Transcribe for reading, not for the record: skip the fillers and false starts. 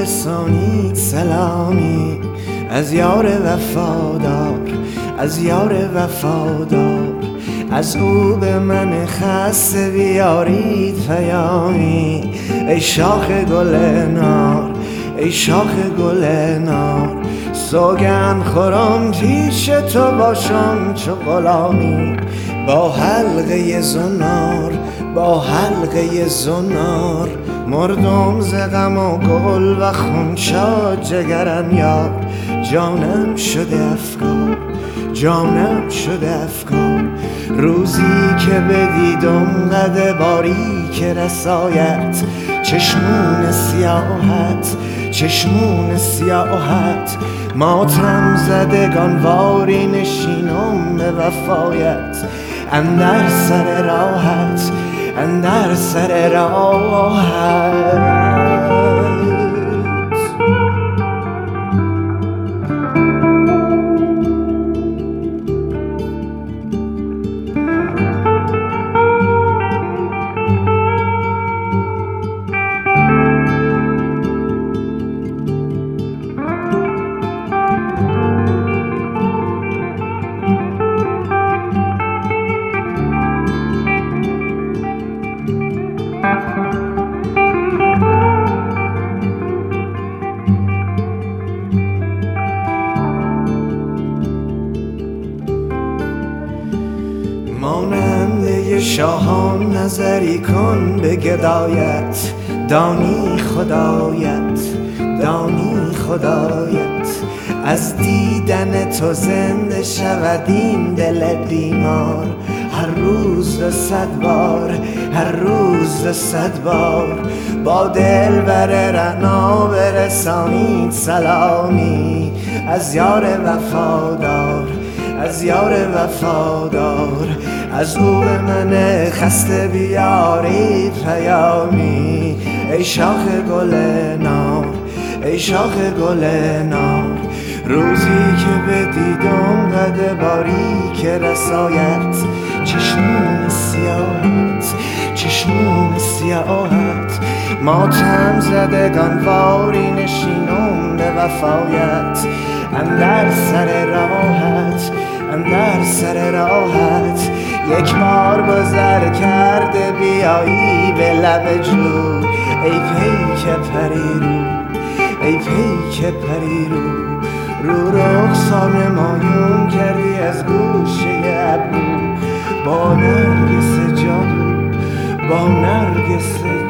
برسانید سلامی از یار وفادار، از یار وفادار. از او به من خسته بیارید پیامی. ای شاخ گل نار، ای شاخ گل نار، سوگند خورم پیش تو باشم چو غلامی. با حلقه زنار، با حلقه زنار، مردم ز غم و گل و خون شاد جگرم یار. جانم شده افکار، جانم شده افکار، روزی که بدیدم قد باریک رسایت. چشمون سیاحت، چشمون سیاحت، ماتم زدگان واری نشینم به وفایت. اندر سر راحت، اندر سر راحت. ماننده شاهان نظری کن به گدایت. دانی خدایت، دانی خدایت، از دیدن تو زنده شود این دل بیمار. هر روز 200 بار، هر روز 200 بار، با دلبر رعنا برسانید سلامی از یار وفادار، از یار وفادار. از او به من خسته بیارید پیامی. ای شاخ گل نار، ای شاخ گل نار، روزی که بدیدم قد باریک رسایت. چشمون سیاحت، چشمون سیاحت، ماتم زدگان واری نشینم به وفایت. اندر سر راحت، اندر سر راحت، یک بار گذر کرده بیایی به لب جو. ای پیک پریرو، ای پیک پریرو، رو رخسار مایون کردی از گوشه ابرو. با نرگس جادو، با نرگس